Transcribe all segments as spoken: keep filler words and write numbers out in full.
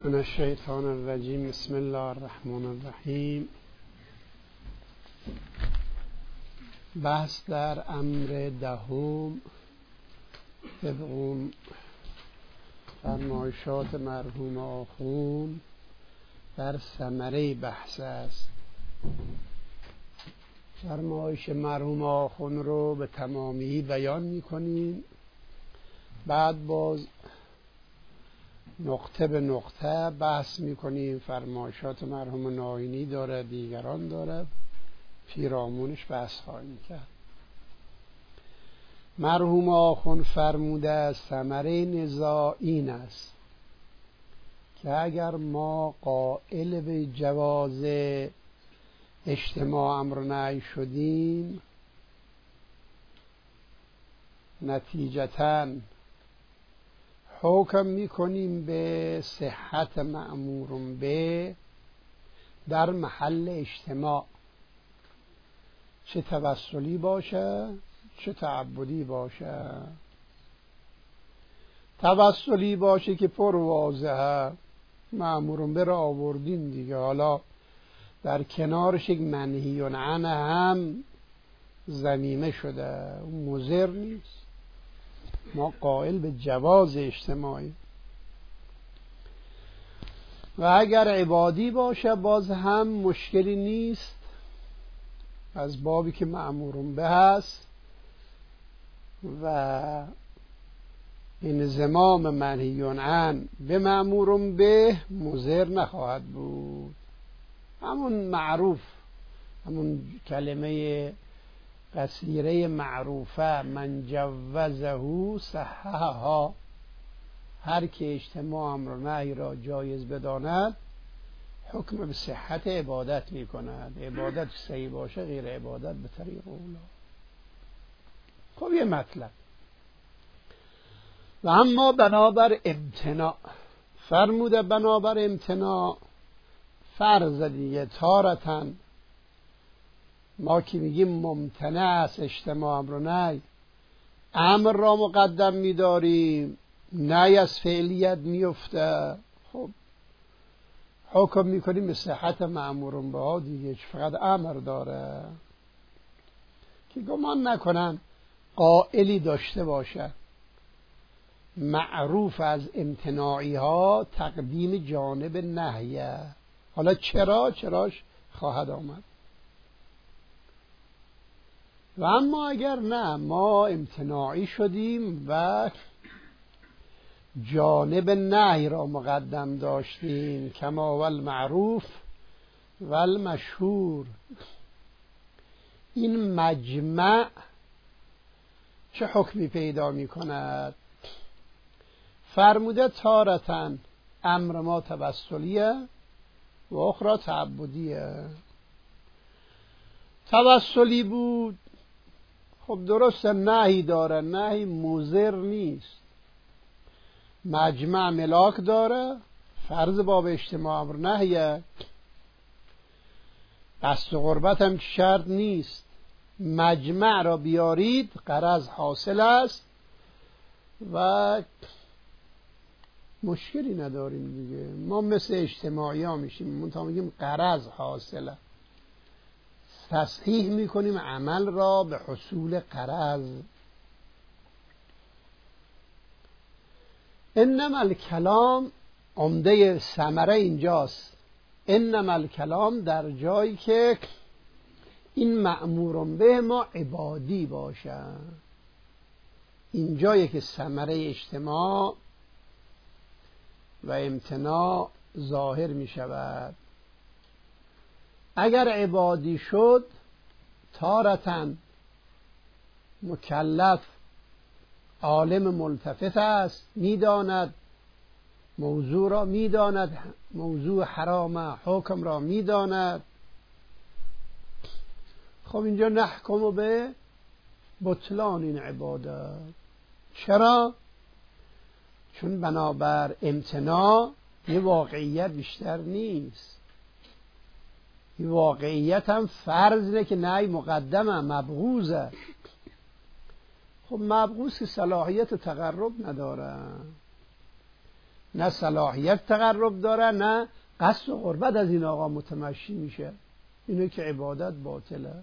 من الشیطان الرجیم. بسم الله الرحمن الرحیم. بحث در امر دهم طبق فرمایشات مرحوم آخوند در ثمره بحث است. فرمایش مرحوم آخوند رو به تمامی بیان می‌کنیم، بعد باز نقطه به نقطه بحث میکنیم. فرمایشات مرحوم ناینی داره، دیگران داره، پیرامونش بحث خواهیم کرد. مرحوم آخوند فرموده ثمره نزاع این است که اگر ما قائل به جواز اجتماع امر و نهی شدیم، نتیجتاً حکم میکنیم به صحت مأمور به در محل اجتماع، چه توسلی باشه چه تعبدی باشه. توسلی باشه که پر واضحه، مأمور به را آوردین دیگه، حالا در کنارش یک منهی عنه هم ضمیمه شده، مضر نیست، ما قائل به جواز اجتماعی. و اگر عبادی باشه باز هم مشکلی نیست، از بابی که مأمور به هست و انضمام منهی عنه به مأمور به مضر نخواهد بود. همون معروف، همون کلمه قصیره معروفه من جوزه صححها، هر که اجتماع امر و نهی را جایز بداند حکم به صحت عبادت می کند. عبادت صحیح باشه، غیر عبادت به طریق اولا. خب یه مطلب. و اما بنابر امتناع، فرموده بنابر امتناع فرض دیگه، تارتن ما که میگیم ممتنع است اجتماع امر و نهی، امر را مقدم میداریم، نهی از فعلیت میفته، خب حکم میکنیم به صحت مأمور به ها دیگه، فقط امر داره که گمان نکنن قائلی داشته باشه معروف از امتناعی ها تقدیم جانب نهیه. حالا چرا؟ چراش خواهد آمد. و اما اگر نه، ما امتناعی شدیم و جانب نهی را مقدم داشتیم، کما والمعروف والمشهور، این مجمع چه حکمی پیدا می کند؟ فرموده تارتن امر ما توسلیه و اخرى تعبدیه. توسلی بود، خب درسته نهی داره، نهی مضر نیست، مجمع ملاک داره، فرض باب اجتماع امر نهیه، قصد قربت هم شرط نیست، مجمع را بیارید غرض حاصل است و مشکلی نداریم دیگه. ما مثل اجتماعی ها میشیم، منتها میگیم غرض حاصله، تصحیح میکنیم عمل را به حصول غرض. انما الکلام، عمده ثمره اینجاست، انما الکلام در جایی که این مأمور به ما عبادی باشه، این جایی که ثمره اجتماع و امتناع ظاهر می شود. اگر عبادی شد، تارتن مکلف عالم ملتفت است، میداند موضوع را، میداند موضوع حرام، حکم را میداند. خب اینجا نحکم به بطلان این عبادت. چرا؟ چون بنابر امتناع یه واقعیت بیشتر نیست، یه واقعیت هم فرض که نهی مقدمه، مبغوزه. خب مبغوز که صلاحیت تقرب نداره، نه صلاحیت تقرب داره، نه قصد و قربت از این آقا متمشی میشه. اینه که عبادت باطله.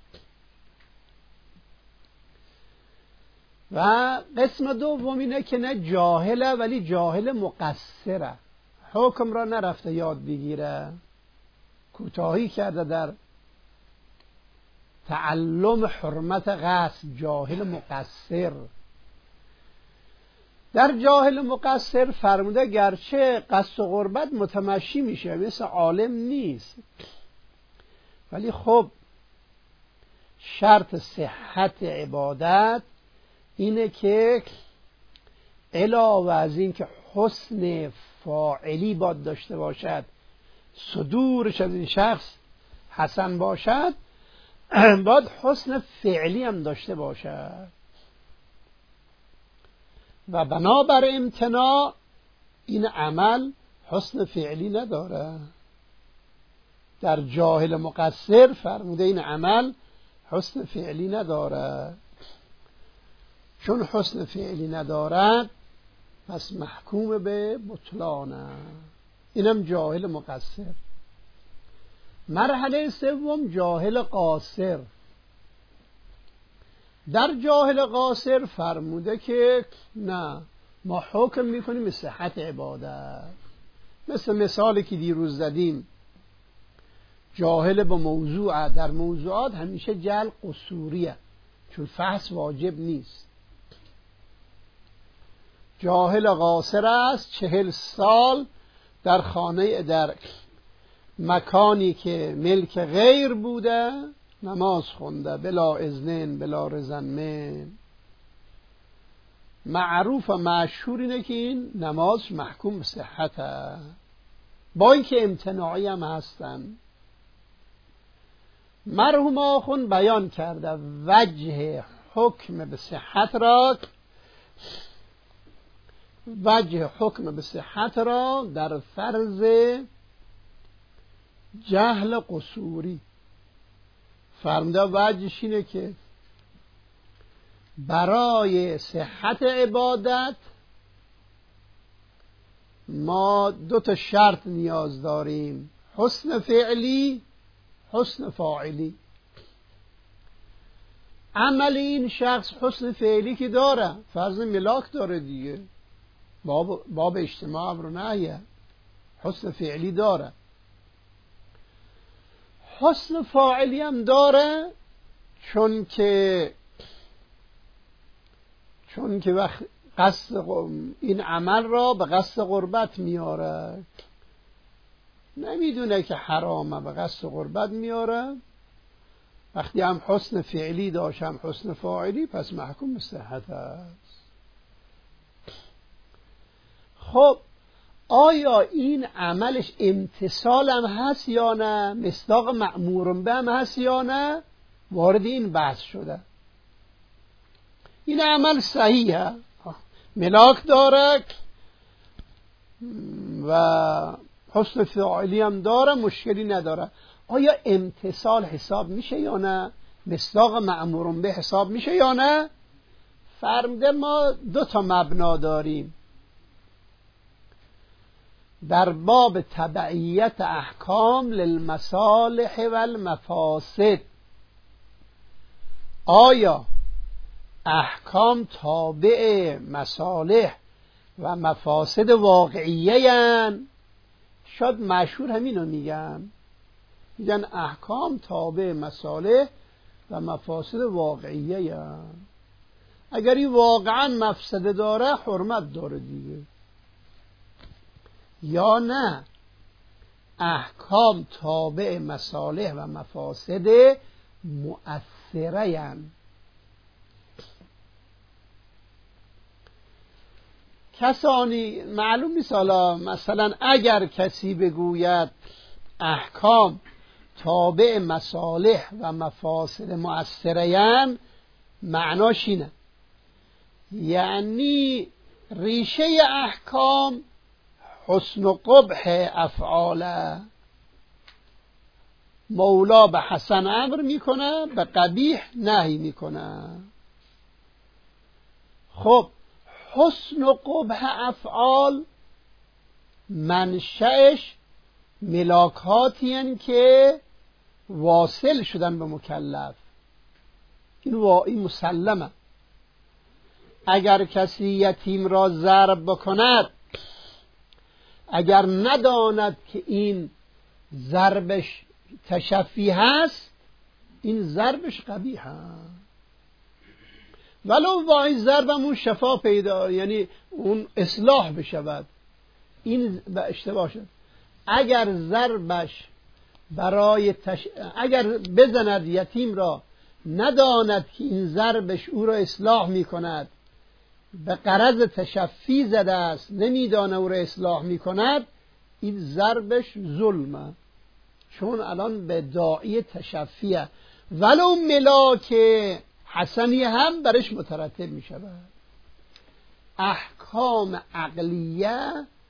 و قسم دوم اینه که نه جاهله، ولی جاهل مقصره، حکم را نرفته یاد بگیره، کوتاهی کرده در تعلم حرمت قصد. جاهل مقصر. در جاهل مقصر فرموده گرچه قصد و قربت متمشی میشه، مثل عالم نیست، ولی خب شرط صحت عبادت اینه که علاوه از این که حسن فاعلی باید داشته باشد، صدورش از این شخص حسن باشد، باید حسن فعلی هم داشته باشد. و بنابر امتناع این عمل حسن فعلی نداره. در جاهل مقصر فرموده این عمل حسن فعلی نداره. چون حسن فعلی ندارد پس محکوم به بطلانه. اینم جاهل مقصر. مرحله سوم جاهل قاصر. در جاهل قاصر فرموده که نه، ما حکم میکنیم به صحت عبادت. مثل مثالی که دیروز زدیم، جاهل با موضوع. در موضوعات همیشه جهل قصوریه، چون فحص واجب نیست. جاهل قاصر است، چهل سال در خانه، در مکانی که ملک غیر بوده نماز خونده، بلا اذن بلا رضا من. معروف و مشهور اینه که این نماز محکوم به صحته، با اینکه امتناعی هم هستن. مرحوم آخوند بیان کرده وجه حکم به صحت را وجه حکم به صحت را در فرض جهل قصوری فرموده. وجهش اینه که برای صحت عبادت ما دو تا شرط نیاز داریم، حسن فعلی، حسن فاعلی. عمل این شخص حسن فعلی که داره، فرض ملاک داره دیگه، باب, باب اجتماع امر و نهیه، حسن فعلی داره. حسن فاعلی هم داره، چون که چون که وقت قصد این عمل را به قصد قربت میاره، نمیدونه که حرامه، به قصد قربت میاره. وقتی هم حسن فعلی داشت هم حسن فاعلی، پس محکوم به صحت است. خب آیا این عملش امتثال هم هست یا نه، مصداق مأمور به هم هست یا نه؟ وارد این بحث شده. این عمل صحیحه، ملاک داره و حسن فعلی هم داره، مشکلی نداره. آیا امتثال حساب میشه یا نه؟ مصداق مأمور به حساب میشه یا نه؟ فرموده ما دو تا مبنا داریم در باب تبعیت احکام للمصالح و المفاسد. آیا احکام تابع مصالح و مفاسد واقعیه هن؟ شاید مشهور همینو میگن، میگن احکام تابع مصالح و مفاسد واقعیه هن. اگر این واقعا مفسده داره حرمت داره دیگه، یا نه احکام تابع مصالح و مفاسد مؤثره هن. کسانی معلوم نیست، حالا مثلا اگر کسی بگوید احکام تابع مصالح و مفاسد مؤثره هن، معناش اینه یعنی ریشه احکام حسن و قبح افعاله. مولا به حسن امر میکنه، به قبیح نهی میکنه. خب حسن و قبح افعال منشأش ملاکاتی هستند که واصل شدن به مکلف. این واقعی مسلمه. اگر کسی یتیم را ضرب بکند، اگر نداند که این ضربش تشفی هست، این ضربش قبیح هست، ولو با این ضربمون شفا پیدا، یعنی اون اصلاح بشود. این به اشتباه شد. اگر ضربش برای تش... اگر بزند یتیم را، نداند که این ضربش او را اصلاح می کند، به غرض تشفی زده است، نمیدانه او را اصلاح می کند، این ضربش ظلمه، چون الان به داعی تشفیه، ولو ملاک حسنی هم برش مترتب می شود. احکام عقلیه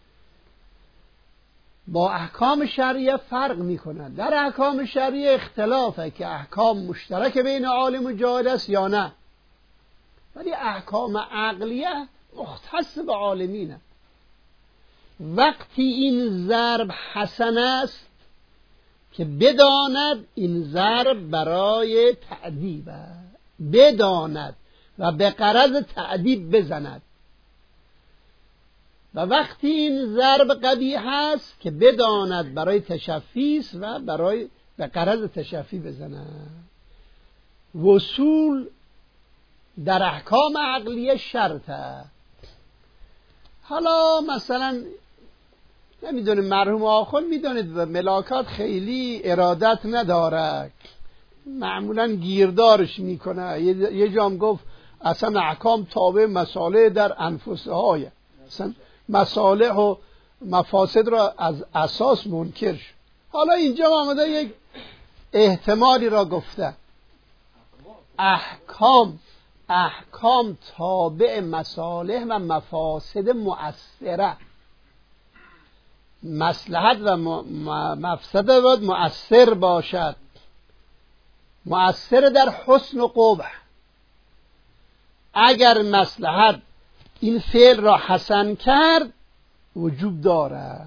با احکام شرعیه فرق می کند. در احکام شرعیه اختلافه که احکام مشترک بین عالم و جاهل است یا نه، ولی احکام عقلیه مختص به عالمینه. وقتی این ضرب حسن است که بداند این ضرب برای تعدیب است، بداند و به غرض تعدیب بزند. و وقتی این ضرب قبیح است که بداند برای تشفی است و برای به غرض تشفی بزند. وصول در احکام عقلیه شرطه. حالا مثلا نمیدونیم، مرحوم آخوند میدونید به ملاکات خیلی ارادت نداره، معمولا گیردارش میکنه. یه جام گفت اصلا احکام تابع مصالح در انفسهای، اصلا مصالح و مفاسد را از اساس منکر شد. حالا اینجا آمده یک احتمالی را گفته، احکام احکام تابع مصالح و مفاسد مؤثره، مصلحت و مفسده باید مؤثر باشد، مؤثر در حسن و قبح. اگر مصلحت این فعل را حسن کرد وجوب داره.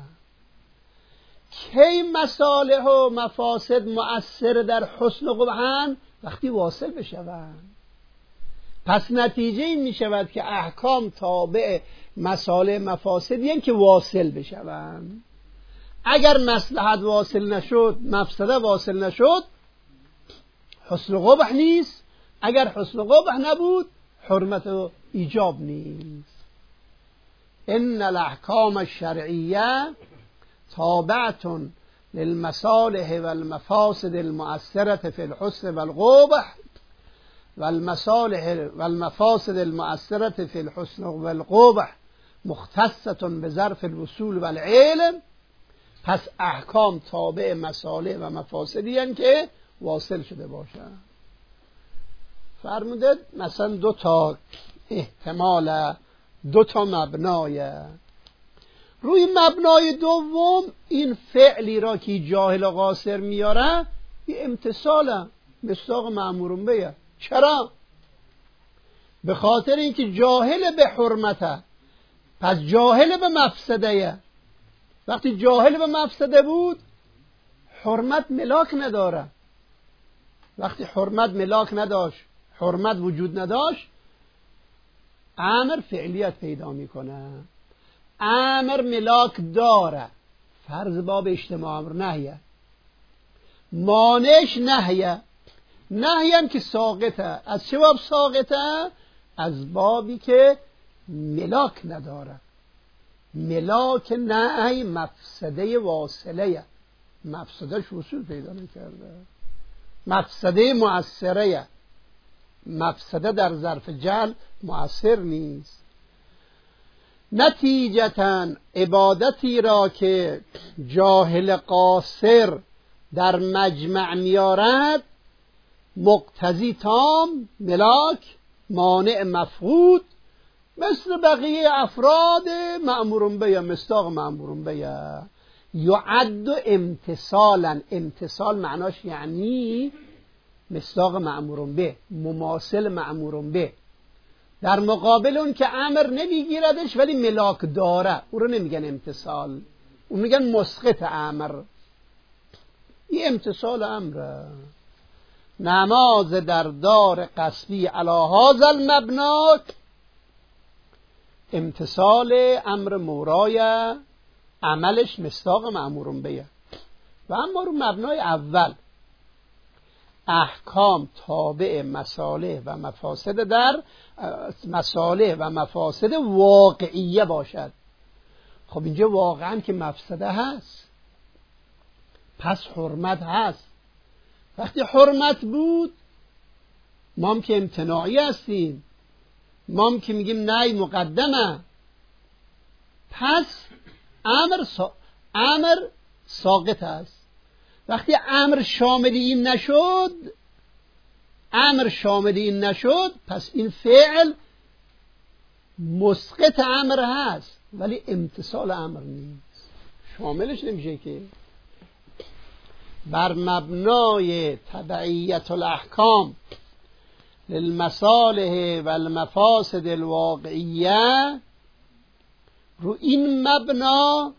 کی مصالح و مفاسد مؤثر در حسن و قبحن؟ وقتی واصل بشوند. پس نتیجه این می شود که احکام تابع مصالح مفاسد یعنی که واصل بشوند. اگر مصلحت واصل نشد، مفسده واصل نشد، حسن و قبح نیست. اگر حسن و قبح نبود، حرمت و ایجاب نیست. ان الاحکام الشرعیه تابعة للمصالح والمفاسد المؤثرة في الحسن والقبح والمصالح والمفاسد المؤثرة في الحسن والقبح مختصة بظرف الوصول والعلم. پس احکام تابع مصالح و مفاسدی هستند که واصل شده باشند. فرمودید مثلا دو تا احتمال، دو تا مبنای. روی مبنای دوم این فعلی را که جاهل و قاصر میاره یه امتصاله، مصداق مأمورون بیه. چرا؟ به خاطر اینکه جاهل به حرمته، پس جاهل به مفسده. وقتی جاهل به مفسده بود، حرمت ملاک نداره. وقتی حرمت ملاک نداشت، حرمت وجود نداشت، امر فعلیت پیدا میکنه. امر ملاک داره، فرض باب اجتماع امر نهیه، مانعش نهیه. نهی هم که ساقطه. از چه باب ساقطه؟ از بابی که ملاک نداره. ملاک نهی مفسده واصله، مفسدهش وصول پیدا نکرده، مفسده مؤثره. مفسده در ظرف جعل مؤثر نیست. نتیجتاً عبادتی را که جاهل قاصر در مجمع میارد، مقتضی تام، ملاک، مانع مفقود، مثل بقیه افراد مأمورون بیا، مصداق مأمورون بیا. یعد امتصالا، امتصال معناش یعنی مصداق مأمورون به، مماثل مأمورون به. در مقابل اون که امر نمیگیردش ولی ملاک داره، او رو نمیگن امتصال. اون میگن مسقط امر. این امتصال امره. نماز در دار قصبی علی هذا المبنا امتصال امر مورای عملش مصداق مأمور به. و اما رو مبنای اول احکام تابع مصالح و مفاسد در مصالح و مفاسد واقعیه باشد. خب اینجا واقعا که مفسده هست، پس حرمت هست. وقتی حرمت بود ما هم که امتناعی هستیم، ما هم که میگیم نه مقدمه، پس امر سا... امر ساقط است. وقتی امر شامل این نشد امر شامل این نشد پس این فعل مسقط امر هست ولی امتصال امر نیست، شاملش نمیشه که. بر مبنای تبعیت الاحکام للمصالح و المفاسد الواقعیه، رو این مبنا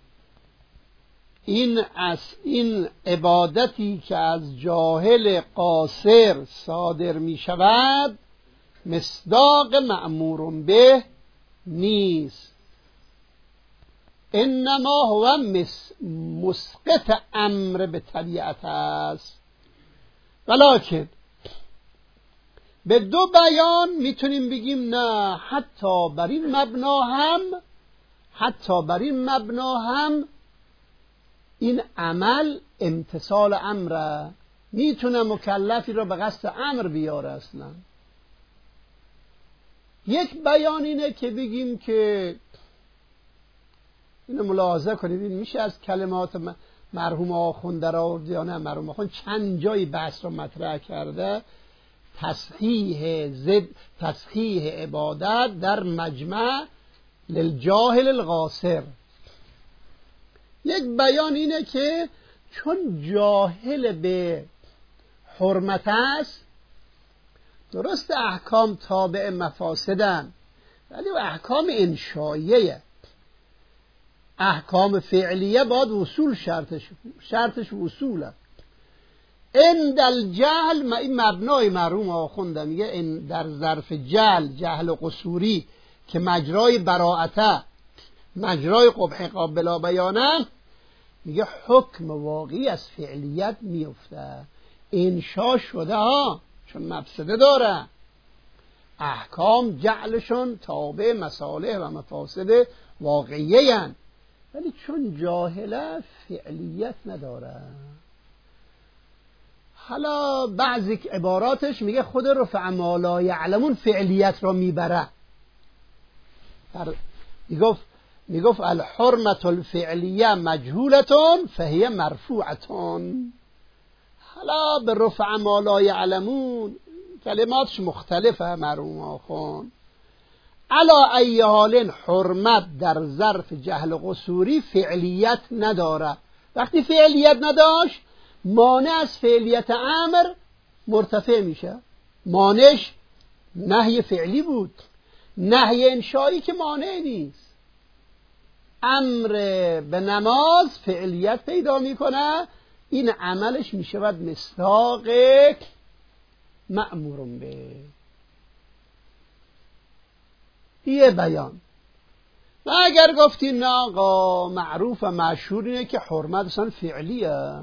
این از این عبادتی که از جاهل قاصر صادر می شود مصداق مأمور به نیست. انما هو مسقط امر به طبیعت است. ولکن به دو بیان میتونیم بگیم نه، حتی بر این مبنا هم حتی بر این مبنا هم این عمل امتصال امره، میتونه مکلفی را به قصد امر بیاره. اصلا یک بیان اینه که بگیم که اینو ملاحظه کنید، این میشه از کلمات مرحوم آخوند در آورد یا نه. مرحوم آخوند چند جایی بحث رو مطرح کرده، تصحیح زد تصحیح عبادت در مجمع للجاهل القاصر. یک بیان اینه که چون جاهل به حرمت است، درست احکام تابع مفاسدن ولی احکام انشائیه، احکام فعلیه باید وصول شرطش شرطش وصوله. عند الجهل، این مبنای مرحوم آخونده میگه این در ظرف جهل، جهل و قصوری که مجرای براءته مجرای قبح قابل بیانه، میگه حکم واقعی از فعلیت میفته. انشا شده ها، چون مفسده داره. احکام جعلشون تابع مصالح و مفاسد واقعیه هن. ولی چون جاهله فعلیت نداره. حالا بعضی عباراتش میگه خود رفع ما لا یعلمون فعلیت را میبره. میگفت میگفت الحرمت الفعلیه مجهولتون فهی مرفوعتون. حالا به رفع ما لا یعلمون کلماتش مختلفه مرحوم آخوند. علا ای حال حرمت در ظرف جهل و قصوری فعلیت نداره. وقتی فعلیت نداشت مانع از فعلیت امر مرتفع میشه. مانعش نهی فعلی بود، نهی انشایی که مانع نیست. امر به نماز فعلیت پیدا میکنه، این عملش میشود مصداق مأمور به. یه بیان. و اگر گفتی نه آقا معروف و مشهور اینه که حرمت اصلا فعلیه،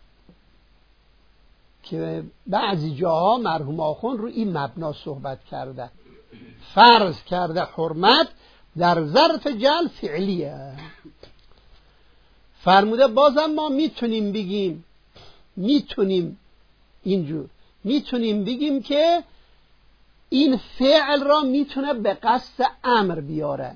که بعضی جاها مرحوم آخوند رو این مبنا صحبت کرده، فرض کرده حرمت در ظرف جهل فعلیه. فرموده بازم ما میتونیم بگیم میتونیم اینجور میتونیم بگیم که این فعل را میتونه به قصد امر بیاره،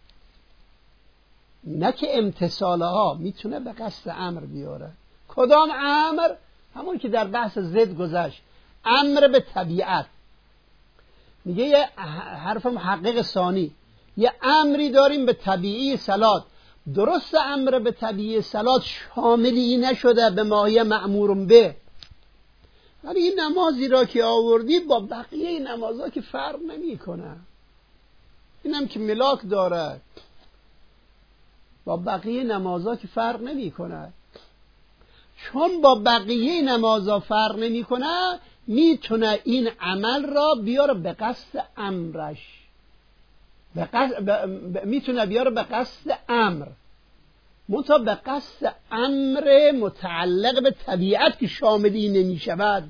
نه که امتصالها، میتونه به قصد امر بیاره. کدام امر؟ همون که در بحث زد گذشت، امر به طبیعت. میگه یه حرف محقق ثانی، یه امری داریم به طبیعی صلات. درست امر به طبیعی صلات شاملی نشده به ماهی مأمور به، ولی این نمازی را که آوردی با بقیه این نمازها که فرق نمی کنه. اینم که ملاک داره، با بقیه نمازها که فرق نمی کنه. چون با بقیه نمازها فرق نمی کنه، میتونه این عمل را بیاره به قصد امرش، به قصد ب... ب... میتونه بیاره به قصد امر، منتها به قصد امر متعلق به طبیعت که شاملی نمی شود.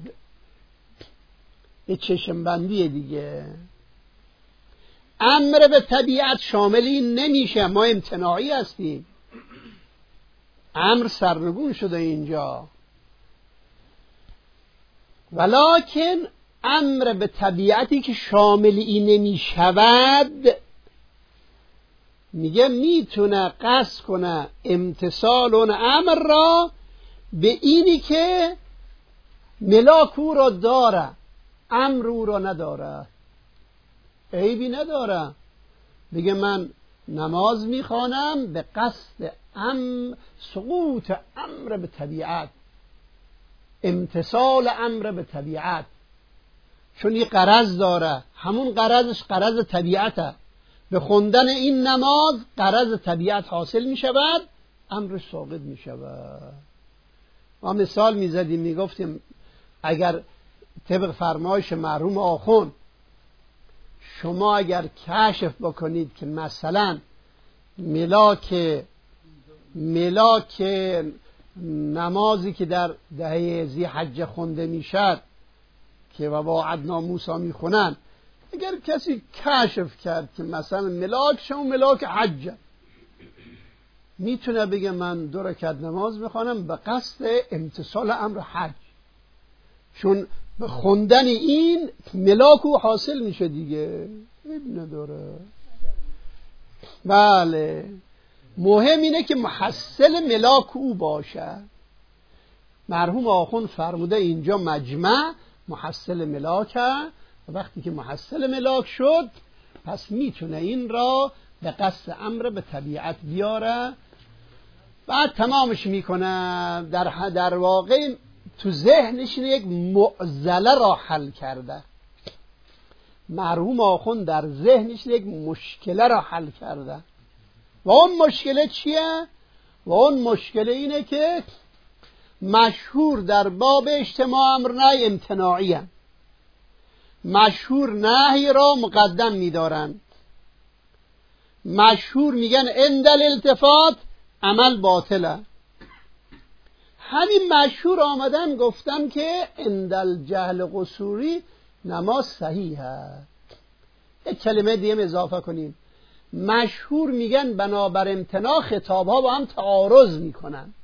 یه چشم بندیه دیگه. امر به طبیعت شاملی نمیشه، ما امتناعی هستیم، امر سرنگون شده اینجا. ولکن امر به طبیعتی که شاملی نمی شود، میگه میتونه قصد کنه امتثال اون امر را به اینی که ملاک او را داره، امر او را نداره، عیبی نداره. بگه من نماز میخوانم به قصد ام سقوط امر به طبیعت، امتثال امر به طبیعت، چون یه غرض داره، همون غرضش غرض طبیعته. به خوندن این نماز غرض طبیعت حاصل می شود، امرش ساقط می شود. ما مثال می زدیم، می گفتیم اگر طبق فرمایش مرحوم آخوند شما اگر کشف بکنید که مثلا ملاک ملاک نمازی که در دهه ذی حجه خونده می شد که و وعدنا موسی می خونن، اگر کسی کشف کرد که مثلا ملاک شما ملاک حجه، میتونه بگه من دو رکعت نماز میخوانم به قصد امتثال امر حج، چون به خوندن این ملاک او حاصل میشه دیگه، این نداره. بله، مهم اینه که محصل ملاک او باشه. مرحوم آخوند فرموده اینجا مجمع محصل ملاکه، وقتی که محصل ملاک شد پس میتونه این را به قصد امر به طبیعت بیاره، بعد تمامش میکنه. در در واقع تو ذهنش یک معضله را حل کرده. مرحوم آخوند در ذهنش یک مشکله را حل کرده. و اون مشکله چیه؟ و اون مشکله اینه که مشهور در باب اجتماع امر نهی امتناعی هم. مشهور نهی را مقدم می‌دارند، مشهور میگن اندل التفات عمل باطله. همین مشهور آمدن گفتن که اندل جهل قصوری نماز صحیحه. یک کلمه دیگه اضافه کنیم، مشهور میگن بنابر امتناع خطاب ها با هم تعارض میکنن.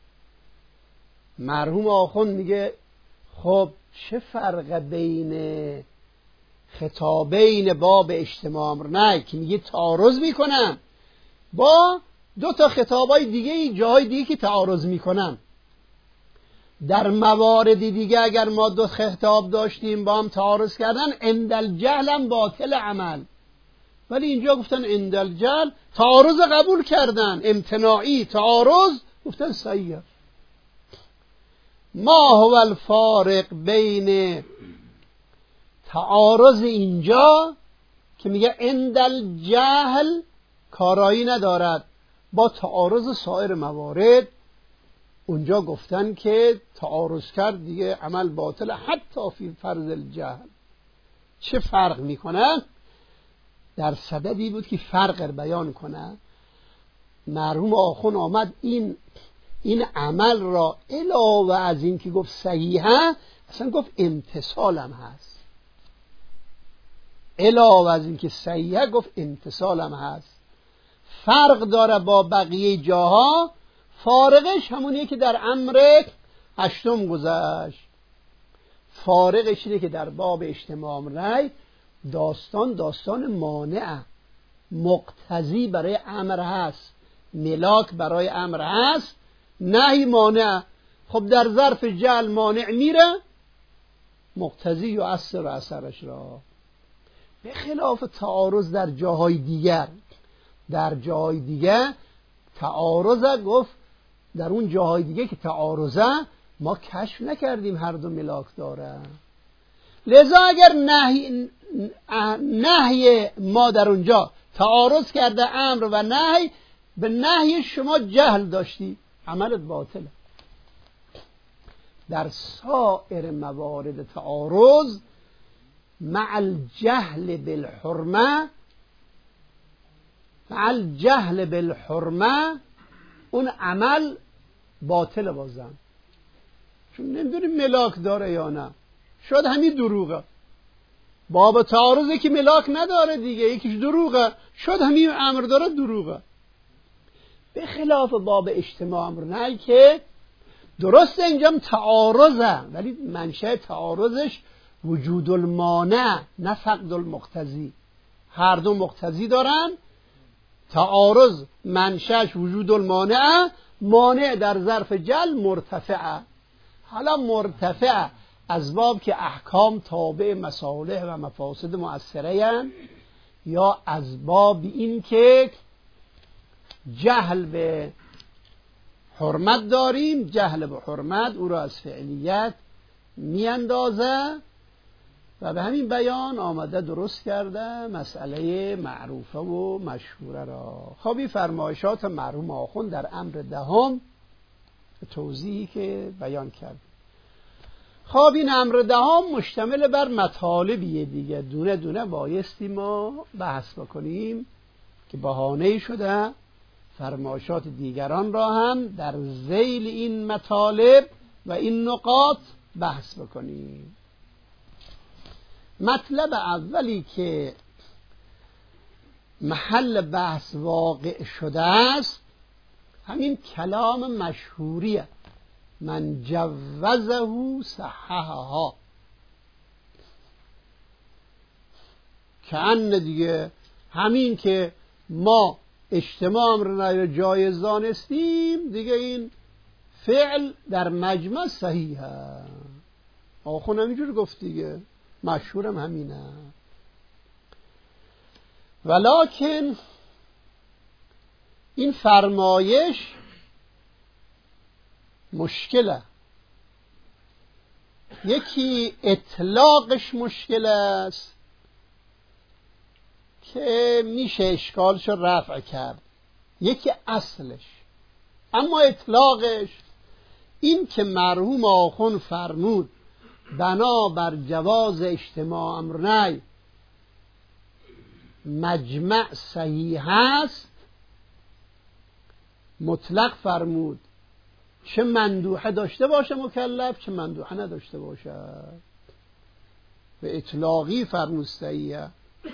مرحوم آخوند میگه خب چه فرق بین خطابین باب اجتماع امر نهی که میگه تعارض میکنن با دو تا خطابای دیگه جاهای دیگه که تعارض میکنن؟ در موارد دیگه اگر ما دو خطاب داشتیم با هم تعارض کردن اندل جهل هم باطل عمل، ولی اینجا گفتن اندل جهل تعارض قبول کردن، امتناعی تعارض گفتن صحیح. ما هو الفارق بین تعارض اینجا که میگه اندل جهل کارایی ندارد با تعارض سایر موارد؟ اونجا گفتن که تعارض کرد دیگه عمل باطل حتی فی فرض الجهل. چه فرق میکنه؟ در صددی بود که فرق بیان کنه. مرحوم آخوند آمد این این عمل را علاوه از این که گفت صحیحه اصلا گفت امتثالم هست، علاوه از این که صحیحه گفت امتثالم هست. فرق داره با بقیه جاها، فارقش همونیه که در امر هشتم گذشت. فارقش اینه که در باب اجتماع امر نهی داستان داستان مانع مقتضی برای امر هست، ملاک برای امر هست، نهی مانع. خب در ظرف جعل مانع میره، مقتضی و اثر اثرش را. به خلاف تعارض در جاهای دیگر، در جاهای دیگه تعارض گفت در اون جاهای دیگه که تعارضه ما کشف نکردیم هر دو ملاک داره، لذا اگر نهی نهی ما در اونجا تعارض کرده امر و نهی، به نهی شما جهل داشتی، عملت باطله. در سایر موارد تعارض مع الجهل بالحرمه مع الجهل بالحرمه اون عمل باطل بازم، چون نمیدونی ملاک داره یا نه. شاید همین دروغه، باب تعارضه که ملاک نداره دیگه، یکیش دروغه، شاید همین امر داره دروغه. به خلاف باب اجتماع امر نه که درست اینجام تعارضه، ولی منشأ تعارضش وجود المانع نه فقد المقتضی. هر دو مقتضی دارن. تعارض منشأش وجود المانع، مانع در ظرف جل مرتفعه. حالا مرتفع از باب که احکام تابع مصالح و مفاسد مؤثره هستند، یا از باب این که جهل به حرمت داریم، جهل به حرمت او را از فعلیت میاندازه و به همین بیان آمده درست کرده مسئله معروفه و مشهوره را. خب این فرمایشات مرحوم آخوند در امر دهم توضیحی که بیان کرد. خب این امر دهم مشتمل بر مطالبیه دیگه، دونه دونه بایستی ما بحث بکنیم که بهانه شده فرمایشات دیگران را هم در ذیل این مطالب و این نقاط بحث بکنیم. مطلب اولی که محل بحث واقع شده است همین کلام مشهوریه، من جوزه صححها، که ان دیگه همین که ما اجتماع امر نهی جایز دانستیم دیگه این فعل در مجمع صحیحه. آخون همینجور گفت دیگه، مشهورم همینه. ولکن این فرمایش مشکله، یکی اطلاقش مشکل است که میشه اشکالش رو رفع کرد، یکی اصلش. اما اطلاقش این که مرحوم آخوند فرمود بنا بر جواز اجتماع امر نهی مجمع صحیح است، مطلق فرمود، چه مندوحه داشته باشه مکلف چه مندوحه نداشته باشه. به اطلاقی فرمود صحیحه،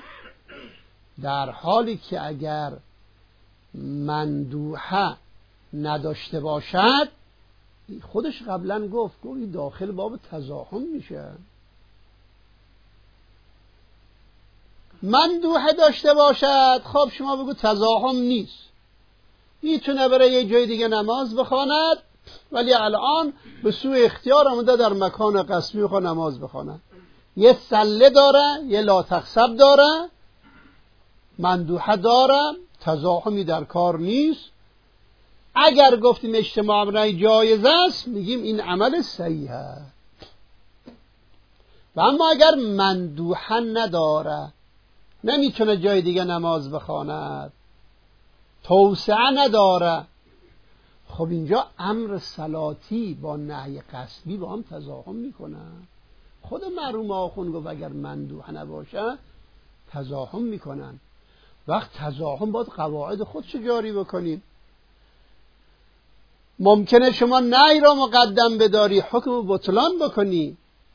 در حالی که اگر مندوحه نداشته باشد، خودش قبلا گفت گفت داخل باب تزاحم میشه. مندوحه داشته باشد، خب شما بگو تزاحم نیست، میتونه برای یه جای دیگه نماز بخواند، ولی الان به سوی اختیار آمده در مکان قسمی خود نماز بخواند. یه سله داره، یه لاتخسب داره، مندوحه داره، تزاحمی در کار نیست. اگر گفتیم اجتماع امر نهی جایز است، میگیم این عمل صحیحه. و اما اگر مندوحه نداره، نمیتونه جای دیگه نماز بخواند، توسعه نداره، خب اینجا امر صلاتی با نهی قصبی با هم تزاحم میکنه. خود مرحوم آخوند گفت اگر مندوحه نباشه تزاحم میکنن. وقت تزاحم باید قواعد خودش جاری بکنیم. ممکنه شما نهی را مقدم بداری، حکم بطلان بکنی.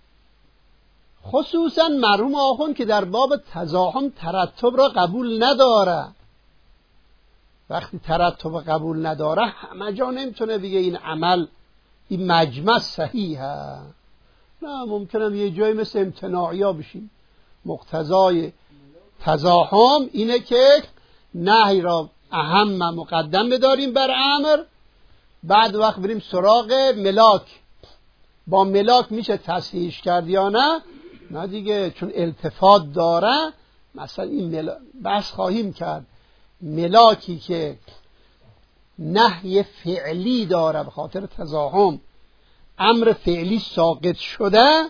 خصوصا مرحوم آخوند که در باب تزاحم ترتب را قبول نداره. وقتی ترتب قبول نداره همه جا نمیتونه بگه این عمل این مجمع صحیحه. نه، ممکنه یه جایی مثل امتناعیا بشیم. مقتضای تزاحم اینه که نهی را اهم مقدم بداریم بر امر، بعد وقت بریم سراغ ملاک. با ملاک میشه تصحیحش کرد یا نه؟ نه دیگه، چون التفات داره. مثلا این ملاک بحث خواهیم کرد، ملاکی که نهی فعلی داره به خاطر تزاحم، امر فعلی ساقط شده،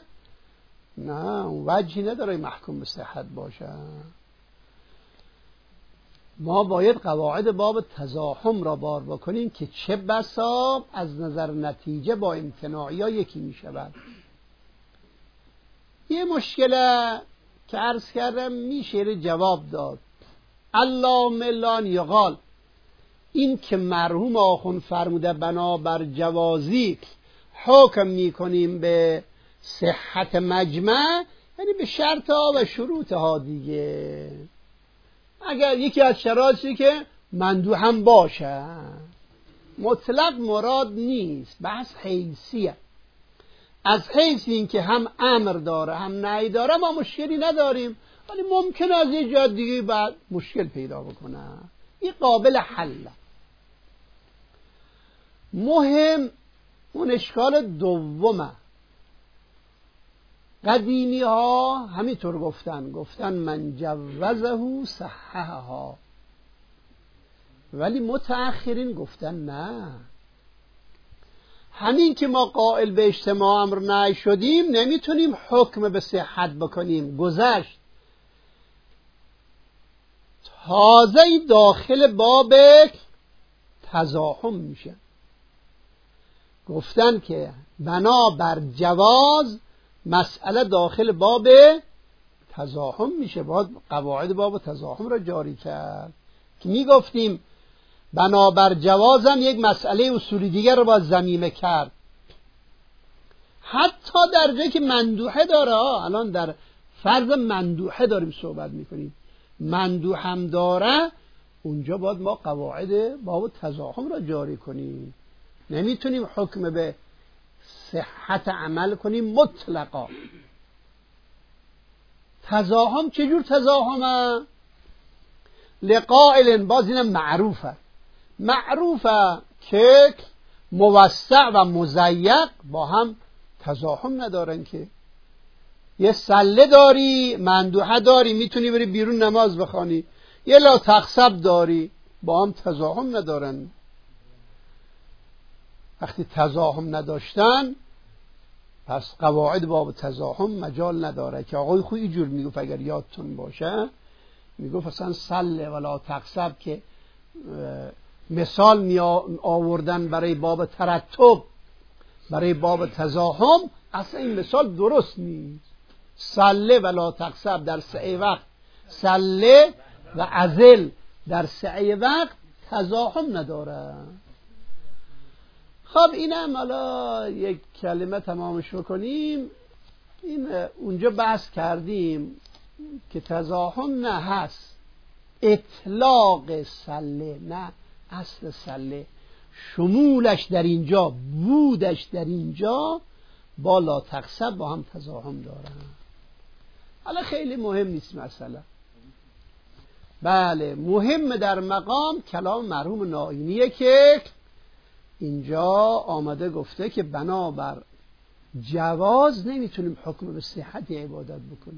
نه اون وجهی نداره محکوم به صحت باشه. ما باید قواعد باب تزاحم را بار بکنیم که چه بسا از نظر نتیجه با امتناعی ها یکی می شود. یه مشکله که عرض کردم میشه جواب داد. علامه لان یقال، این که مرحوم آخوند فرموده بنابر جوازی حکم میکنیم به صحت مجمع، یعنی به شرط ها و شروط ها دیگه. اگر یکی از شرایطی که مندوح هم باشه، مطلق مراد نیست، بحث حیثیه. از حیث این که هم امر داره هم نهی داره ما مشکلی نداریم، ولی ممکن از یه جا دیگه بعد مشکل پیدا بکنه. این قابل حله. مهم اون اشکال دومه. قدیمی ها همینطور گفتن گفتن من جوزه صححها، ولی متأخرین گفتن نه، همین که ما قائل به اجتماع امر نهی شدیم نمیتونیم حکم به صحت بکنیم. گذشت تازه داخل باب تزاحم میشه. گفتن که بنا بر جواز مسئله داخل باب تزاحم میشه، باید قواعد باب تزاحم را جاری کرد که میگفتیم بنابر جوازم یک مسئله اصولی دیگر رو باید ضمیمه کرد، حتی در جایی که مندوحه داره. الان در فرض مندوحه داریم صحبت میکنیم، مندوح هم داره، اونجا باید ما قواعد باب تزاحم را جاری کنیم. نمیتونیم حکم به صحت عمل کنیم مطلقا. تزاحم چجور تزاحمه؟ لقائل، باز اینم معروفه معروفه که موسع و مضیق با هم تزاحم ندارن. که یه سله داری، مندوحه داری، میتونی بری بیرون نماز بخوانی، یه لا تقصب داری، با هم تزاحم ندارن. وقتی تزاحم نداشتن پس قواعد باب تزاحم مجال نداره. که آقای خوی اینجور میگفت اگر یادتون باشه، میگفت اصلا سله ولا تقصب که مثال می آوردن برای باب ترتب، برای باب تزاحم، اصلا این مثال درست نیست. سله ولا تقصب در سعی وقت، سله و عزل در سعی وقت تزاحم نداره. خب اینم حالا یک کلمه تمامش بکنیم. این اونجا بحث کردیم که تزاحم نه هست، اطلاق سله نه اصل سله، شمولش در اینجا، بودش در اینجا با لا تقصب با هم تزاحم دارن. حالا خیلی مهم نیست مسئله. بله مهم در مقام کلام مرحوم نائینیه که اینجا آمده گفته که بنابر جواز نمیتونیم حکم به صحت عبادت بکنیم.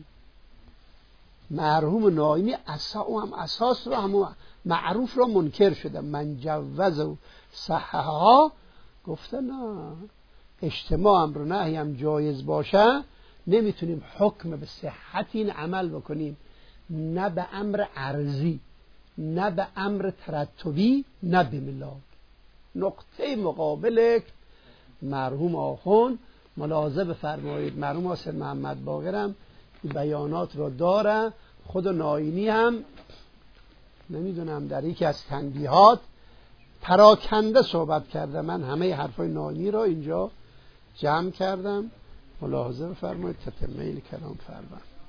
مرحوم نائینی اسا او هم اساس رو هم معروف رو منکر شده. من جوز و صححها گفته نه، اجتماع امر نهی هم جایز باشه نمیتونیم حکم به صحت این عمل بکنیم، نه به امر عرضی، نه به امر ترتبی، نه به ملاک. نقطه مقابل مرحوم آخوند ملاحظه بفرمایید. مرحوم حسین محمد باقرم بیانات را داره. خود نائینی هم نمیدونم در یکی از تنبیهات پراکنده صحبت کرده. من همه حرفای نائینی را اینجا جمع کردم، ملاحظه بفرمایید. تتمه کلام فرمان.